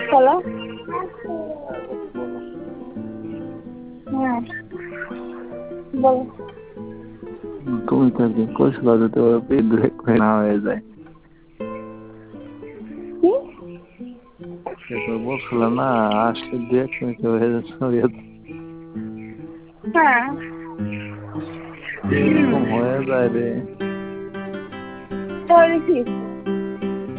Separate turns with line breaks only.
বলো।
বলো।
হ্যাঁ বলো।
তুমি তো একদিন কইছিল যে তোমার পেট ধরে না হয়ে যায়।
কি?
একবার বলছিল না, আসলে দু এক মিনিটে হয়ে যাচ্ছে।
হ্যাঁ।
এরকম হয়ে যায় রে।
তাহলে কি?